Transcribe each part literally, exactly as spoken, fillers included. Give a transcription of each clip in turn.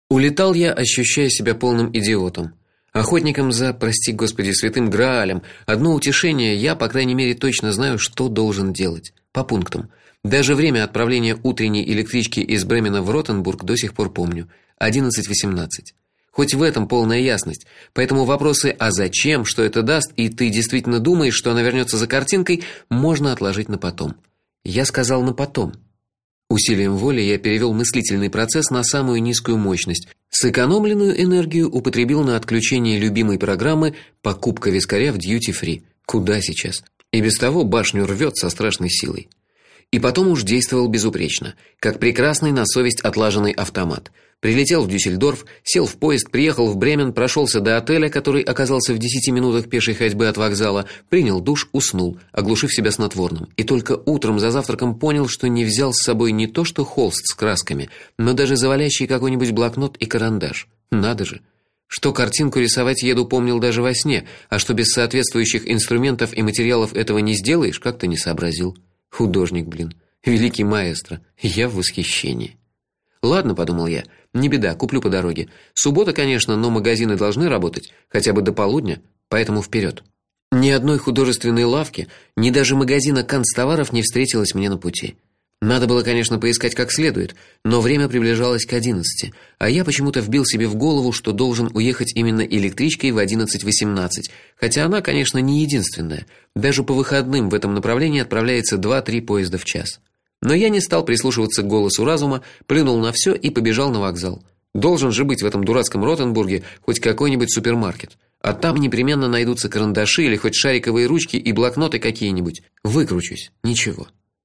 Улетал я, ощущая себя полным идиотом. Охотником за, прости Господи, святым Граалем. Одно утешение: я, по крайней мере, точно знаю, что должен делать. По пунктам. Даже время отправления утренней электрички из Бремена в Ротенбург до сих пор помню. одиннадцать восемнадцать. Хоть в этом полная ясность. Поэтому вопросы: а зачем, что это даст, и ты действительно думаешь, что она вернется за картинкой, можно отложить на потом. Я сказал на потом. Усилием воли я перевел мыслительный процесс на самую низкую мощность. Сэкономленную энергию употребил на отключение любимой программы покупка вискаря в duty-free. Куда сейчас? И без того башню рвет со страшной силой. И потом уж действовал безупречно, как прекрасный на совесть отлаженный автомат. Прилетел в Дюссельдорф, сел в поезд, приехал в Бремен, прошелся до отеля, который оказался в десяти минутах пешей ходьбы от вокзала, принял душ, уснул, оглушив себя снотворным. И только утром за завтраком понял, что не взял с собой не то что холст с красками, но даже завалящий какой-нибудь блокнот и карандаш. Надо же. Что картинку рисовать еду, помнил даже во сне, а что без соответствующих инструментов и материалов этого не сделаешь, как-то не сообразил. Художник, блин, великий маэстро. Я в восхищении. Ладно, подумал я. Не беда, куплю по дороге. Суббота, конечно, но магазины должны работать хотя бы до полудня, поэтому вперед. Ни одной художественной лавки, ни даже магазина канцтоваров не встретилось мне на пути. Надо было, конечно, поискать как следует, но время приближалось к одиннадцати, а я почему-то вбил себе в голову, что должен уехать именно электричкой в одиннадцать восемнадцать, хотя она, конечно, не единственная. Даже по выходным в этом направлении отправляется два-три поезда в час. Но я не стал прислушиваться к голосу разума, плюнул на все и побежал на вокзал. Должен же быть в этом дурацком Ротенбурге хоть какой-нибудь супермаркет. А там непременно найдутся карандаши или хоть шариковые ручки и блокноты какие-нибудь. Выкручусь. Ничего.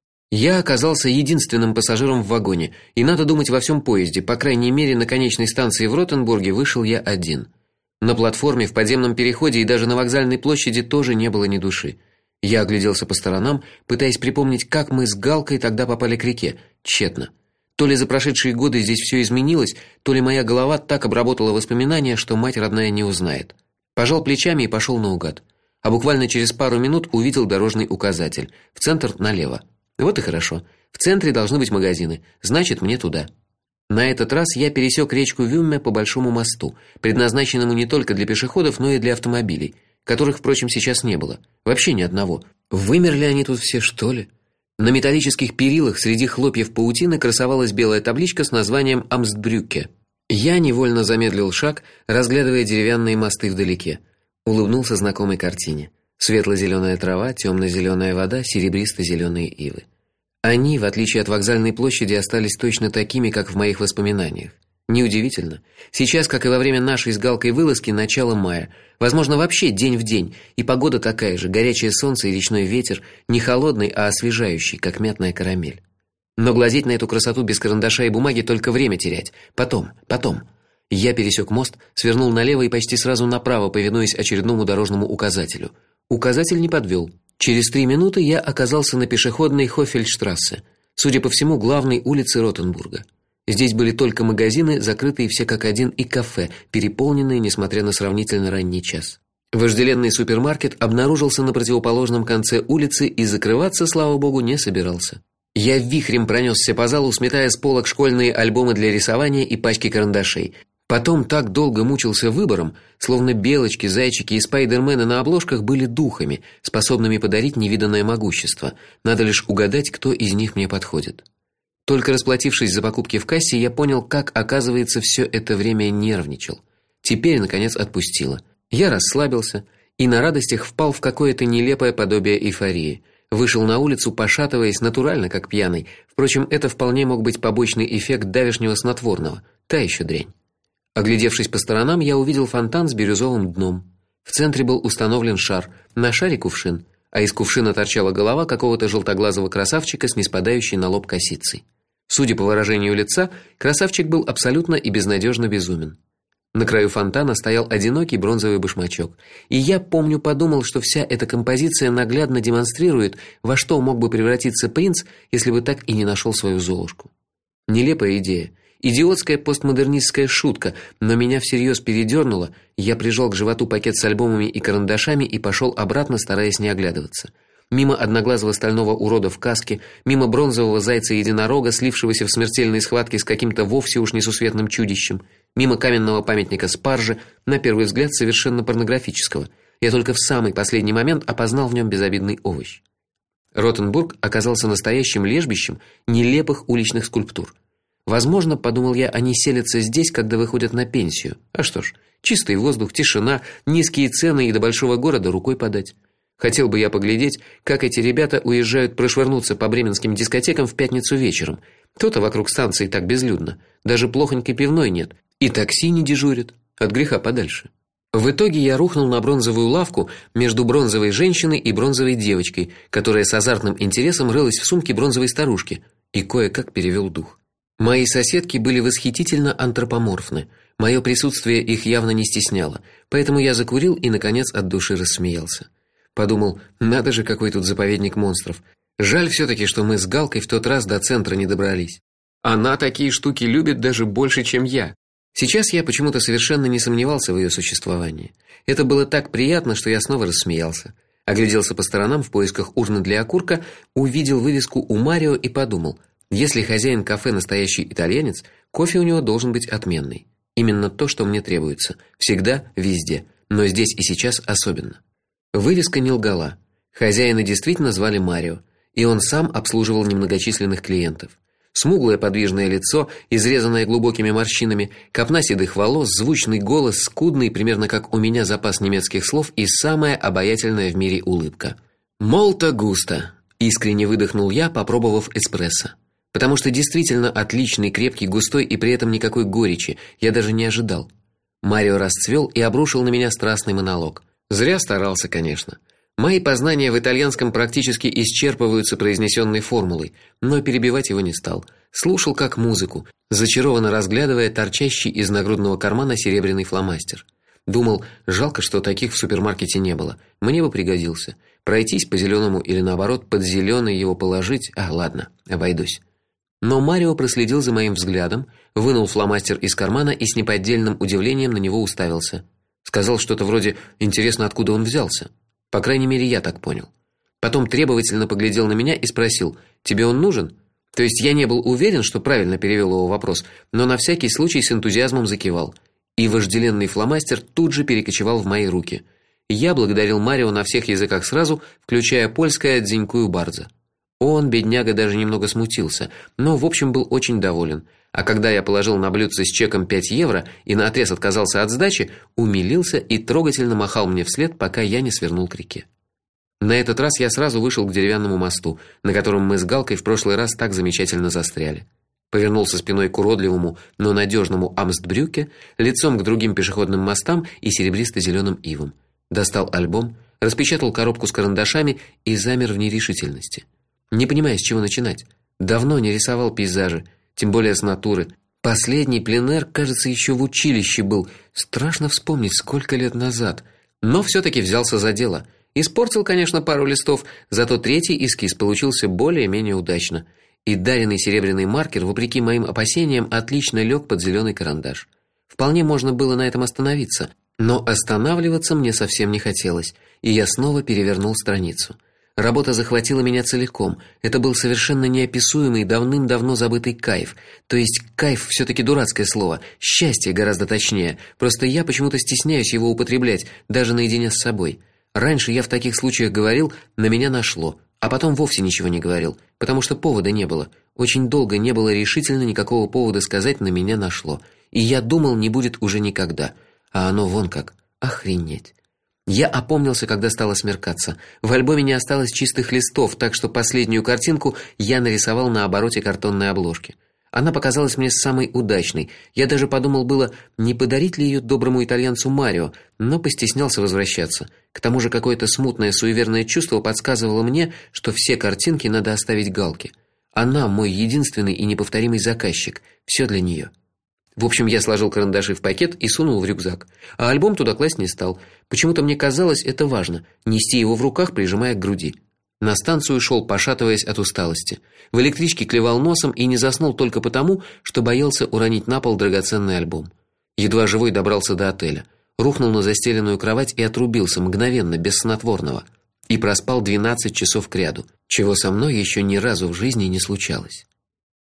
Я оказался единственным пассажиром в вагоне, и надо думать, во всем поезде, по крайней мере, на конечной станции в Ротенбурге вышел я один. На платформе, в подземном переходе и даже на вокзальной площади тоже не было ни души. Я огляделся по сторонам, пытаясь припомнить, как мы с Галкой тогда попали к реке. Тщетно. То ли за прошедшие годы здесь все изменилось, то ли моя голова так обработала воспоминания, что мать родная не узнает. Пожал плечами и пошел наугад. А буквально через пару минут увидел дорожный указатель: в центр налево. Вот и хорошо. В центре должны быть магазины. Значит, мне туда. На этот раз я пересек речку Вюмме по большому мосту, предназначенному не только для пешеходов, но и для автомобилей, которых, впрочем, сейчас не было. Вообще ни одного. Вымерли они тут все, что ли? На металлических перилах среди хлопьев паутины красовалась белая табличка с названием Амстбрюкке. Я невольно замедлил шаг, разглядывая деревянные мосты вдалеке. Улыбнулся знакомой картине. Светло-зеленая трава, темно-зеленая вода, серебристо-зеленые ивы. Они, в отличие от вокзальной площади, остались точно такими, как в моих воспоминаниях. Неудивительно. Сейчас, как и во время нашей с Галкой вылазки, начало мая. Возможно, вообще день в день, и погода такая же: горячее солнце и речной ветер, не холодный, а освежающий, как мятная карамель. Но глазеть на эту красоту без карандаша и бумаги — только время терять. Потом, потом. Я пересек мост, свернул налево и почти сразу направо, повинуясь очередному дорожному указателю. Указатель не подвел. Через три минуты я оказался на пешеходной Хофельштрассе, судя по всему, главной улице Ротенбурга. Здесь были только магазины, закрытые все как один, и кафе, переполненные, несмотря на сравнительно ранний час. Вожделенный супермаркет обнаружился на противоположном конце улицы и закрываться, слава богу, не собирался. Я вихрем пронесся по залу, сметая с полок школьные альбомы для рисования и пачки карандашей. Потом так долго мучился выбором, словно белочки, зайчики и спайдермены на обложках были духами, способными подарить невиданное могущество. Надо лишь угадать, кто из них мне подходит. Только расплатившись за покупки в кассе, я понял, как, оказывается, все это время нервничал. Теперь наконец отпустило. Я расслабился и на радостях впал в какое-то нелепое подобие эйфории. Вышел на улицу, пошатываясь, натурально как пьяный. Впрочем, это вполне мог быть побочный эффект давешнего снотворного. Та еще дрянь. Оглядевшись по сторонам, я увидел фонтан с бирюзовым дном. В центре был установлен шар, на шаре кувшин, а из кувшина торчала голова какого-то желтоглазого красавчика с ниспадающей на лоб косицей. Судя по выражению лица, красавчик был абсолютно и безнадежно безумен. На краю фонтана стоял одинокий бронзовый башмачок, и я, помню, подумал, что вся эта композиция наглядно демонстрирует, во что мог бы превратиться принц, если бы так и не нашел свою Золушку. Нелепая идея. Идиотская постмодернистская шутка, но меня всерьез передернуло. Я прижал к животу пакет с альбомами и карандашами и пошел обратно, стараясь не оглядываться. Мимо одноглазого стального урода в каске, мимо бронзового зайца-единорога, слившегося в смертельной схватке с каким-то вовсе уж несусветным чудищем, мимо каменного памятника спаржи, на первый взгляд совершенно порнографического. Я только в самый последний момент опознал в нем безобидный овощ. Ротенбург оказался настоящим лежбищем нелепых уличных скульптур. Возможно, подумал я, они селятся здесь, когда выходят на пенсию. А что ж, чистый воздух, тишина, низкие цены и до большого города рукой подать. Хотел бы я поглядеть, как эти ребята уезжают прошвырнуться по бременским дискотекам в пятницу вечером. То-то вокруг станции так безлюдно, даже плохонькой пивной нет, и такси не дежурит, от греха подальше. В итоге я рухнул на бронзовую лавку между бронзовой женщиной и бронзовой девочкой, которая с азартным интересом рылась в сумке бронзовой старушки, и кое-как перевел дух. Мои соседки были восхитительно антропоморфны. Мое присутствие их явно не стесняло, поэтому я закурил и наконец от души рассмеялся. Подумал: надо же, какой тут заповедник монстров. Жаль все таки, что мы с Галкой в тот раз до центра не добрались. Она такие штуки любит даже больше, чем я. Сейчас я почему-то совершенно не сомневался в ее существовании. Это было так приятно, что я снова рассмеялся. Огляделся по сторонам в поисках урны для окурка, увидел вывеску у Марио и подумал: если хозяин кафе настоящий итальянец, кофе у него должен быть отменный. Именно то, что мне требуется, всегда, везде, но здесь и сейчас особенно. Вывеска не лгала. Хозяина действительно звали Марио, и он сам обслуживал немногочисленных клиентов. Смуглое подвижное лицо, изрезанное глубокими морщинами, копна седых волос, звучный голос, скудный, примерно как у меня запас немецких слов, и самая обаятельная в мире улыбка. «Молто густо», – искренне выдохнул я, попробовав эспрессо. Потому что действительно отличный, крепкий, густой и при этом никакой горечи, я даже не ожидал. Марио расцвел и обрушил на меня страстный монолог. Зря старался, конечно. Мои познания в итальянском практически исчерпываются произнесенной формулой, но перебивать его не стал. Слушал как музыку, зачарованно разглядывая торчащий из нагрудного кармана серебряный фломастер. Думал: жалко, что таких в супермаркете не было. Мне бы пригодился. Пройтись по зеленому или наоборот под зеленый его положить. А, ладно, обойдусь. Но Марио проследил за моим взглядом, вынул фломастер из кармана и с неподдельным удивлением на него уставился. Сказал что-то вроде: интересно, откуда он взялся. По крайней мере, я так понял. Потом требовательно поглядел на меня и спросил: тебе он нужен? То есть я не был уверен, что правильно перевел его вопрос, но на всякий случай с энтузиазмом закивал. И вожделенный фломастер тут же перекочевал в мои руки. Я благодарил Марио на всех языках сразу, включая польское «дзинькую бардзо». Он, бедняга, даже немного смутился, но в общем был очень доволен. А когда я положил на блюдце с чеком пять евро и наотрез отказался от сдачи, умилился и трогательно махал мне вслед, пока я не свернул к реке. На этот раз я сразу вышел к деревянному мосту, на котором мы с Галкой в прошлый раз так замечательно застряли. Повернулся спиной к уродливому, но надежному Амстбрюке, лицом к другим пешеходным мостам и серебристо-зеленым ивам. Достал альбом, распечатал коробку с карандашами и замер в нерешительности. Не понимая, с чего начинать. Давно не рисовал пейзажи, тем более с натуры. Последний пленэр, кажется, еще в училище был. Страшно вспомнить, сколько лет назад. Но все таки взялся за дело. Испортил, конечно, пару листов, зато третий эскиз получился более-менее удачно. И даренный серебряный маркер, вопреки моим опасениям, отлично лег под зеленый карандаш. Вполне можно было на этом остановиться, но останавливаться мне совсем не хотелось, и я снова перевернул страницу. Работа захватила меня целиком. Это был совершенно неописуемый, давным-давно забытый кайф. То есть кайф все таки дурацкое слово, счастье гораздо точнее. Просто я почему-то стесняюсь его употреблять даже наедине с собой. Раньше я в таких случаях говорил: на меня нашло, а потом вовсе ничего не говорил, потому что повода не было. Очень долго не было решительно никакого повода сказать: на меня нашло. И я думал, не будет уже никогда. А оно вон как. Охренеть. Я опомнился, когда стало смеркаться. В альбоме не осталось чистых листов, так что последнюю картинку я нарисовал на обороте картонной обложки. Она показалась мне самой удачной. Я даже подумал было, не подарить ли ее доброму итальянцу Марио, но постеснялся возвращаться. К тому же какое-то смутное суеверное чувство подсказывало мне, что все картинки надо оставить Галке. Она мой единственный и неповторимый заказчик. Все для нее. В общем, я сложил карандаши в пакет и сунул в рюкзак. А альбом туда класть не стал. Почему-то мне казалось это важно нести его в руках, прижимая к груди. На станцию шел, пошатываясь от усталости. В электричке клевал носом и не заснул только потому, что боялся уронить на пол драгоценный альбом. Едва живой добрался до отеля, рухнул на застеленную кровать и отрубился мгновенно, без снотворного. И проспал двенадцать часов кряду, чего со мной еще ни разу в жизни не случалось.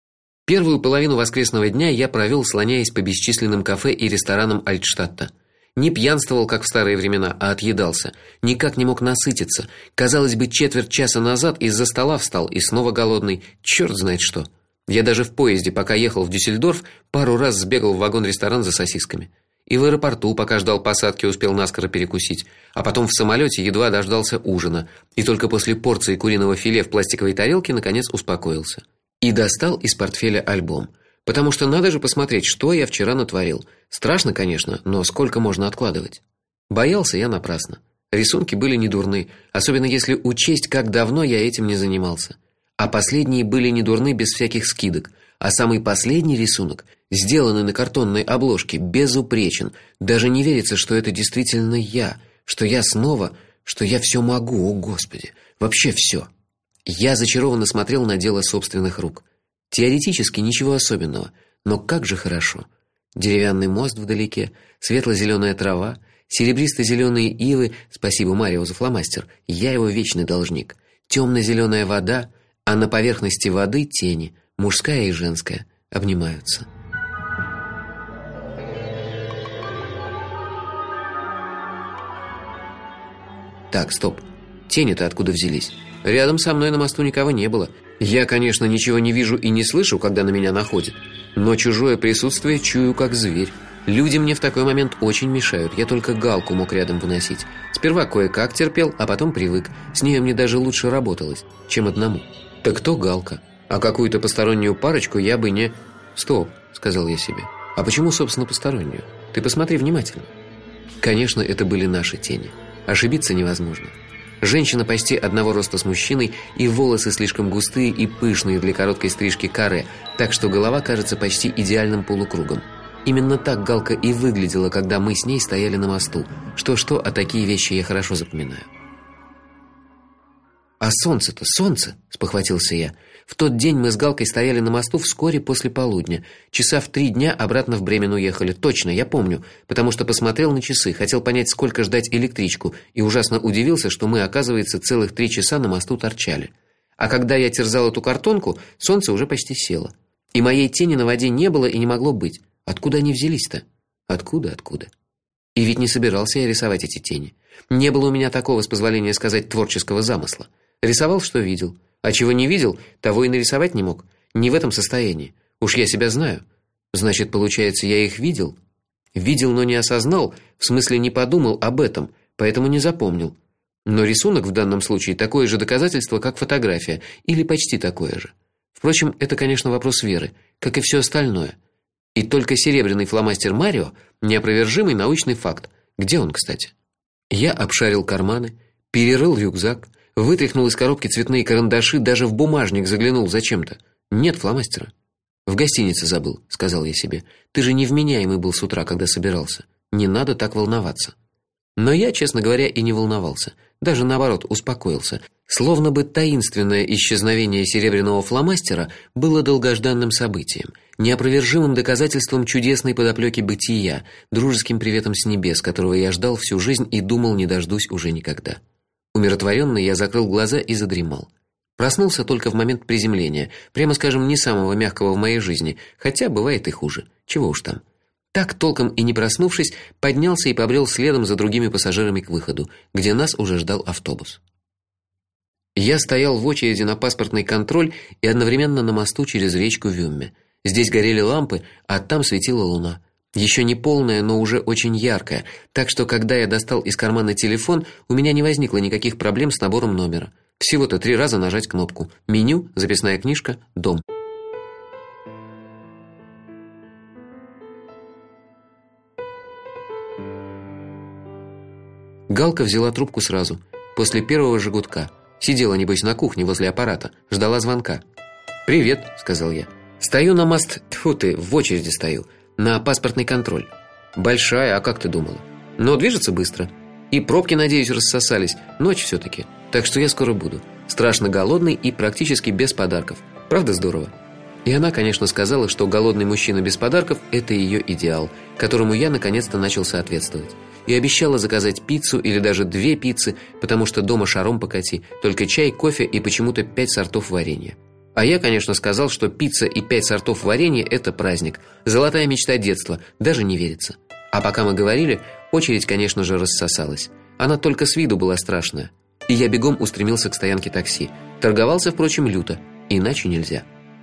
Первую половину воскресного дня я провёл, слоняясь по бесчисленным кафе и ресторанам Альтштадта. Не пьянствовал, как в старые времена, а отъедался. Никак не мог насытиться. Казалось бы, четверть часа назад из-за стола встал и снова голодный. Чёрт знает что. Я даже в поезде, пока ехал в Дюссельдорф, пару раз сбегал в вагон-ресторан за сосисками. И в аэропорту, пока ждал посадки, успел наскоро перекусить, а потом в самолёте едва дождался ужина, и только после порции куриного филе в пластиковой тарелке наконец успокоился. И достал из портфеля альбом, потому что надо же посмотреть, что я вчера натворил. Страшно, конечно, но сколько можно откладывать? Боялся я напрасно. Рисунки были недурны, особенно если учесть, как давно я этим не занимался. А последние были недурны без всяких скидок, а самый последний рисунок, сделанный на картонной обложке, безупречен. Даже не верится, что это действительно я, что я снова, что я всё могу, о Господи, вообще всё. Я зачарованно смотрел на дело собственных рук. Теоретически ничего особенного, но как же хорошо. Деревянный мост вдалеке, светло-зелёная трава, серебристо-зелёные ивы, спасибо Марио за фломастер, я его вечный должник. Тёмно-зелёная вода, а на поверхности воды тени, мужская и женская, обнимаются. Так, стоп. Тени-то откуда взялись? Рядом со мной на мосту никого не было. Я, конечно, ничего не вижу и не слышу, когда на меня находят, но чужое присутствие чую как зверь. Люди мне в такой момент очень мешают. Я только Галку мог рядом выносить. Сперва кое-как терпел, а потом привык. С ней мне даже лучше работалось, чем одному. Так кто Галка? А какую-то постороннюю парочку я бы не... Стоп, сказал я себе. А почему, собственно, постороннюю? Ты посмотри внимательно. Конечно, это были наши тени. Ошибиться невозможно. Женщина почти одного роста с мужчиной, и волосы слишком густые и пышные для короткой стрижки каре, так что голова кажется почти идеальным полукругом. Именно так Галка и выглядела, когда мы с ней стояли на мосту. Что-что, а такие вещи я хорошо запоминаю. А солнце-то, солнце, спохватился я. В тот день мы с Галкой стояли на мосту вскоре после полудня. Часа в три дня обратно в Бремен уехали. Точно, я помню, потому что посмотрел на часы, хотел понять, сколько ждать электричку, и ужасно удивился, что мы, оказывается, целых три часа на мосту торчали. А когда я терзал эту картонку, солнце уже почти село. И моей тени на воде не было и не могло быть. Откуда они взялись-то? Откуда, откуда? И ведь не собирался я рисовать эти тени. Не было у меня такого, с позволения сказать, творческого замысла. Рисовал, что видел. А чего не видел, того и нарисовать не мог. Не в этом состоянии. Уж я себя знаю. Значит, получается, я их видел? Видел, но не осознал, в смысле не подумал об этом, поэтому не запомнил. Но рисунок в данном случае такое же доказательство, как фотография, или почти такое же. Впрочем, это, конечно, вопрос веры, как и всё остальное. И только серебряный фломастер Марио неопровержимый научный факт. Где он, кстати? Я обшарил карманы, перерыл рюкзак, вытряхнул из коробки цветные карандаши, даже в бумажник заглянул зачем-то. Нет фломастера. В гостинице забыл, сказал я себе. Ты же невменяемый был с утра, когда собирался. Не надо так волноваться. Но я, честно говоря, и не волновался, даже наоборот, успокоился. Словно бы таинственное исчезновение серебряного фломастера было долгожданным событием, неопровержимым доказательством чудесной подоплёки бытия, дружеским приветом с небес, которого я ждал всю жизнь и думал, не дождусь уже никогда. Умиротворённый я закрыл глаза и задремал. Проснулся только в момент приземления, прямо скажем, не самого мягкого в моей жизни, хотя бывает и хуже. Чего уж там. Так толком и не проснувшись, поднялся и побрел следом за другими пассажирами к выходу, где нас уже ждал автобус. Я стоял в очереди на паспортный контроль и одновременно на мосту через речку Вюмме. Здесь горели лампы, а там светила луна. Ещё не полная, но уже очень яркая, так что когда я достал из кармана телефон, у меня не возникло никаких проблем с набором номера. Всего-то три раза нажать кнопку: меню, записная книжка, дом. Галка взяла трубку сразу, после первого же гудка. Сидела небось на кухне возле аппарата, ждала звонка. "Привет", сказал я. "Стою на мост, тьфу ты, в очереди стою, на паспортный контроль. Большая, а как ты думала? Но движется быстро. И пробки, надеюсь, рассосались. Ночь всё-таки. Так что я скоро буду. Страшно голодный и практически без подарков. Правда здорово?" И она, конечно, сказала, что голодный мужчина без подарков это её идеал, которому я наконец-то начал соответствовать. И обещала заказать пиццу или даже две пиццы, потому что дома шаром покати, только чай, кофе и почему-то пять сортов варенья. А я, конечно, сказал, что пицца и пять сортов варенья это праздник, золотая мечта детства, даже не верится. А пока мы говорили, очередь, конечно же, рассосалась. Она только с виду была страшная. И я бегом устремился к стоянке такси. Торговался, впрочем, люто, иначе нельзя.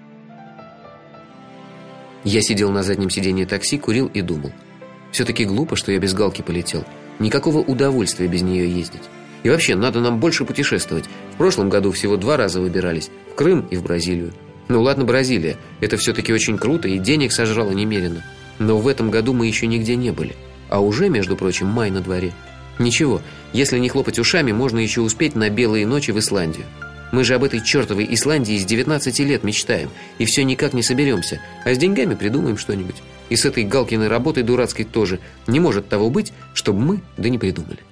Я сидел на заднем сиденье такси, курил и думал: все таки глупо, что я без галки полетел. Никакого удовольствия без нее ездить. И вообще, надо нам больше путешествовать. В прошлом году всего два раза выбирались: в Крым и в Бразилию. Ну ладно, Бразилия, это все таки очень круто и денег сожрало немерено. Но в этом году мы еще нигде не были. А уже, между прочим, май на дворе. Ничего, если не хлопать ушами, можно еще успеть на белые ночи в Исландию. Мы же об этой чертовой Исландии с девятнадцати лет мечтаем, и все никак не соберемся. А с деньгами придумаем что-нибудь. И с этой Галкиной работой дурацкой тоже. Не может того быть, чтобы мы да не придумали.